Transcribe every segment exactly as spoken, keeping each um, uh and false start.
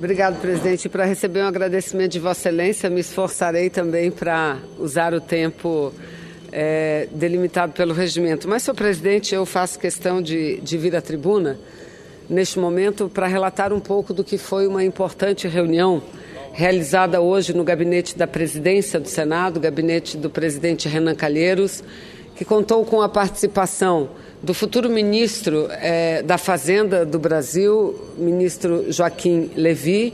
Obrigado, presidente. Para receber um agradecimento de Vossa Excelência, me esforçarei também para usar o tempo é, delimitado pelo regimento. Mas, senhor presidente, eu faço questão de, de vir à tribuna, neste momento, para relatar um pouco do que foi uma importante reunião realizada hoje no gabinete da presidência do Senado, gabinete do presidente Renan Calheiros, que contou com a participação do futuro ministro eh, da Fazenda do Brasil, ministro Joaquim Levy,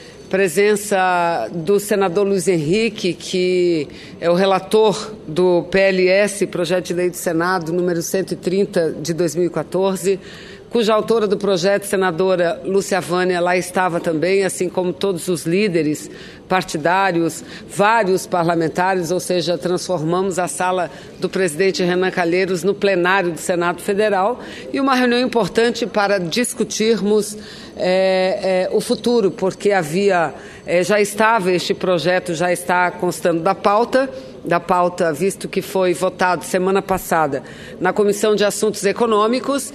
presença do senador Luiz Henrique, que é o relator do P L S, Projeto de Lei do Senado, número cento e trinta de dois mil e quatorze, cuja autora do projeto, senadora Lúcia Vânia, lá estava também, assim como todos os líderes partidários, vários parlamentares, ou seja, transformamos a sala do presidente Renan Calheiros no plenário do Senado Federal, e uma reunião importante para discutirmos é, é, o futuro, porque havia, é, já estava, este projeto já está constando da pauta, da pauta, visto que foi votado semana passada na Comissão de Assuntos Econômicos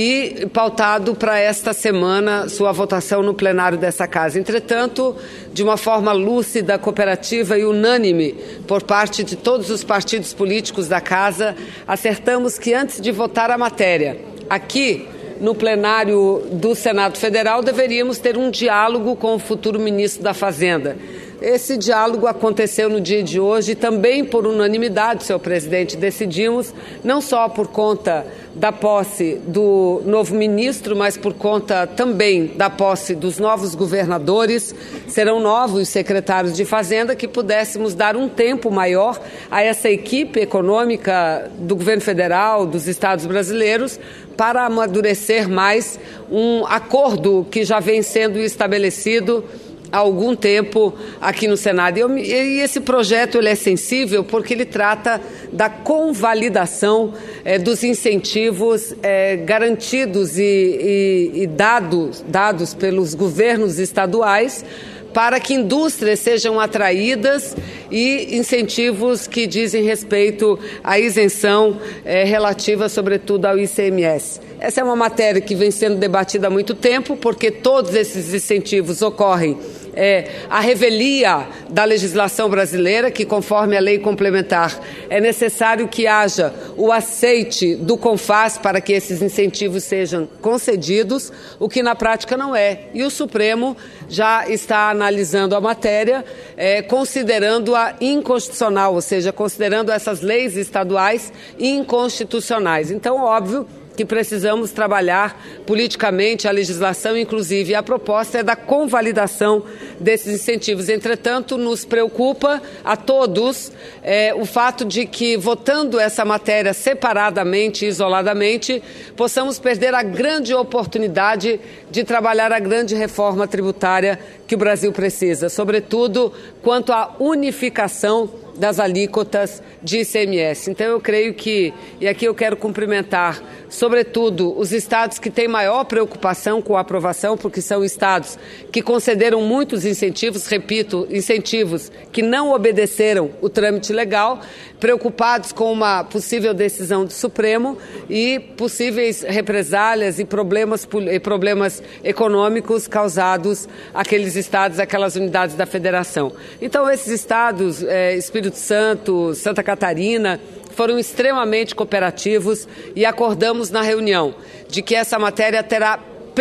e pautado para esta semana sua votação no plenário dessa casa. Entretanto, de uma forma lúcida, cooperativa e unânime por parte de todos os partidos políticos da casa, acertamos que antes de votar a matéria aqui no plenário do Senado Federal, deveríamos ter um diálogo com o futuro ministro da Fazenda. Esse diálogo aconteceu no dia de hoje, também por unanimidade, senhor presidente, decidimos, não só por conta da posse do novo ministro, mas por conta também da posse dos novos governadores, serão novos secretários de Fazenda, que pudéssemos dar um tempo maior a essa equipe econômica do governo federal, dos estados brasileiros, para amadurecer mais um acordo que já vem sendo estabelecido há algum tempo aqui no Senado. E, eu, e esse projeto ele é sensível porque ele trata da convalidação é, dos incentivos é, garantidos e, e, e dados, dados pelos governos estaduais para que indústrias sejam atraídas e incentivos que dizem respeito à isenção é, relativa, sobretudo, ao I C M S. Essa é uma matéria que vem sendo debatida há muito tempo, porque todos esses incentivos ocorrem é, à revelia da legislação brasileira, que, conforme a lei complementar, é necessário que haja o aceite do CONFAS para que esses incentivos sejam concedidos, o que na prática não é. E o Supremo já está analisando a matéria, é, considerando-a inconstitucional, ou seja, considerando essas leis estaduais inconstitucionais. Então, óbvio que precisamos trabalhar politicamente a legislação, inclusive, e a proposta é da convalidação desses incentivos. Entretanto, nos preocupa a todos é, o fato de que, votando essa matéria separadamente, isoladamente, possamos perder a grande oportunidade de trabalhar a grande reforma tributária que o Brasil precisa, sobretudo quanto à unificação das alíquotas de I C M S. Então, eu creio que, e aqui eu quero cumprimentar, sobretudo, os estados que têm maior preocupação com a aprovação, porque são estados que concederam muitos incentivos, repito, incentivos que não obedeceram o trâmite legal, preocupados com uma possível decisão do Supremo e possíveis represálias e problemas, e problemas econômicos causados àqueles estados, àquelas unidades da federação. Então, esses estados, é, Espírito Santo, Santa Catarina, foram extremamente cooperativos e acordamos na reunião de que essa matéria terá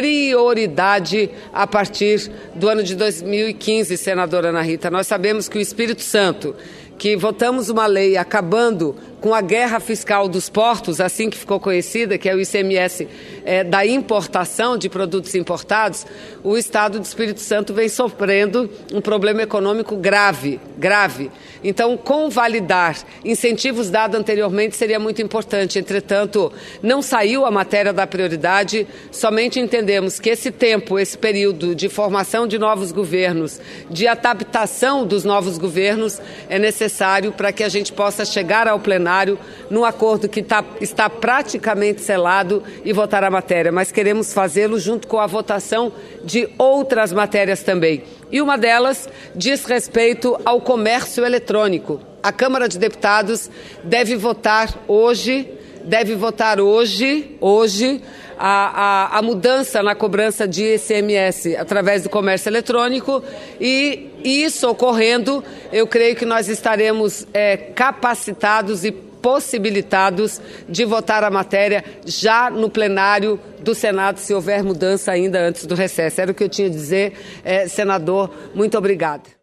prioridade a partir do ano de dois mil e quinze, senadora Ana Rita. Nós sabemos que o Espírito Santo, que votamos uma lei acabando com a guerra fiscal dos portos, assim que ficou conhecida, que é o I C M S é, da importação de produtos importados, o Estado do Espírito Santo vem sofrendo um problema econômico grave, grave. Então, convalidar incentivos dados anteriormente seria muito importante. Entretanto, não saiu a matéria da prioridade, somente entendemos que esse tempo, esse período de formação de novos governos, de adaptação dos novos governos, é necessário para que a gente possa chegar ao plenário num acordo que tá, está praticamente selado e votar a matéria, mas queremos fazê-lo junto com a votação de outras matérias também. E uma delas diz respeito ao comércio eletrônico. A Câmara de Deputados deve votar hoje, deve votar hoje, hoje, a, a, a mudança na cobrança de I C M S através do comércio eletrônico, e isso ocorrendo, eu creio que nós estaremos é, capacitados e possibilitados de votar a matéria já no plenário do Senado, se houver mudança ainda antes do recesso. Era o que eu tinha a dizer, é, senador. Muito obrigada.